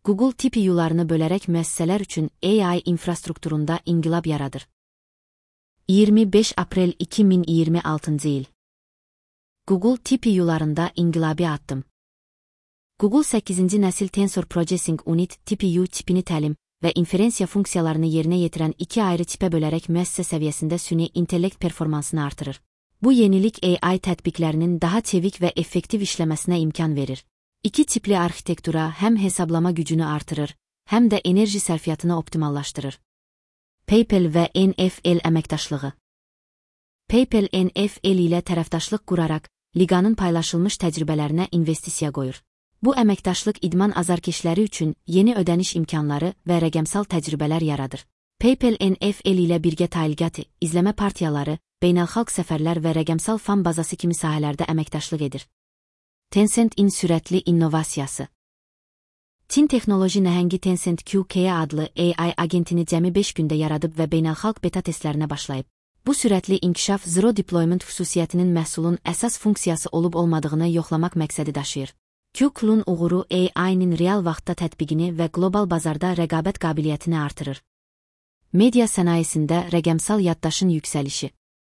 Google TPU-larını bölərək müəssisələr üçün AI infrastrukturunda inqilab yaradır. 25 aprel 2026 il. Google TPU-larında inqilabi addım. Google 8-ci nəsil Tensor Processing Unit TPU çipini təlim və inferensiya funksiyalarını yerinə yetirən iki ayrı çipə bölərək müəssisə səviyyəsində süni intellekt performansını artırır. Bu yenilik AI tətbiqlərinin daha çevik və effektiv işləməsinə imkan verir. İki çipli arxitektura həm hesablama gücünü artırır, həm də enerji sərfiyyatını optimallaşdırır. PayPal və NFL əməkdaşlığı. PayPal NFL ilə tərəfdaşlıq quraraq, liqanın paylaşılmış təcrübələrinə investisiya qoyur. Bu əməkdaşlıq idman azarkeşləri üçün yeni ödəniş imkanları və rəqəmsal təcrübələr yaradır. PayPal NFL ilə birgə təliqatı, izləmə partiyaları, beynəlxalq səfərlər və rəqəmsal fan bazası kimi sahələrdə əməkdaşlıq edir. Tencent-in sürətli innovasiyası. Çin texnoloji nəhəngi Tencent QK adlı AI agentini cəmi 5 gündə yaradıb və beynəlxalq beta testlərinə başlayıb. Bu sürətli inkişaf Zero Deployment xüsusiyyətinin məhsulun əsas funksiyası olub-olmadığını yoxlamaq məqsədi daşıyır. QK-nun uğuru AI-nin real vaxtda tətbiqini və qlobal bazarda rəqabət qabiliyyətini artırır. Media sənayesində rəqəmsal yaddaşın yüksəlişi.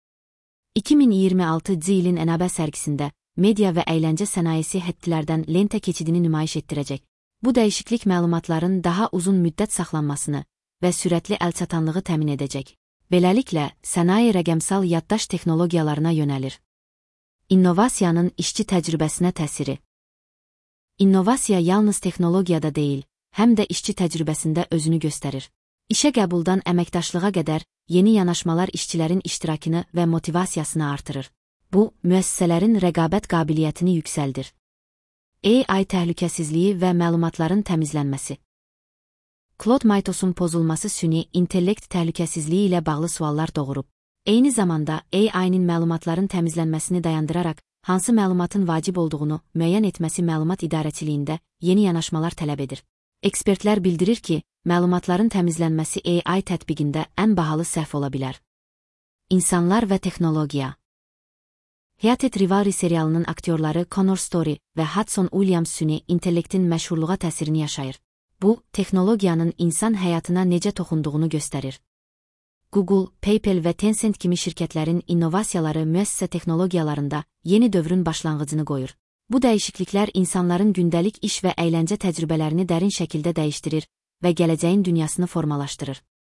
2026 ilin Ənabə sərgisində media və əyləncə sənayesi həddilərdən lentə keçidini nümayiş etdirəcək. Bu dəyişiklik məlumatların daha uzun müddət saxlanmasını və sürətli əlçatanlığı təmin edəcək. Beləliklə, sənaye rəqəmsal yaddaş texnologiyalarına yönəlir. İnnovasiyanın işçi təcrübəsinə təsiri. İnnovasiya yalnız texnologiyada deyil, həm də işçi təcrübəsində özünü göstərir. İşə qəbuldan əməkdaşlığa qədər yeni yanaşmalar işçilərin iştirakını və motivasiyasını artırır. Bu, müəssisələrin rəqabət qabiliyyətini yüksəldir. AI təhlükəsizliyi və məlumatların təmizlənməsi. Claude Mythos'un pozulması süni intellekt təhlükəsizliyi ilə bağlı suallar doğurub. Eyni zamanda AI-nin məlumatların təmizlənməsini dayandıraraq, hansı məlumatın vacib olduğunu müəyyən etməsi məlumat idarəçiliyində yeni yanaşmalar tələb edir. Ekspertlər bildirir ki, məlumatların təmizlənməsi AI tətbiqində ən bahalı səhv ola bilər. İnsanlar və texnologiya. Heated Rivalry serialının aktyorları Connor Story və Hudson Williams süni intellektin məşhurluğa təsirini yaşayır. Bu, texnologiyanın insan həyatına necə toxunduğunu göstərir. Google, PayPal və Tencent kimi şirkətlərin innovasiyaları müəssisə texnologiyalarında yeni dövrün başlanğıcını qoyur. Bu dəyişikliklər insanların gündəlik iş və əyləncə təcrübələrini dərin şəkildə dəyişdirir və gələcəyin dünyasını formalaşdırır.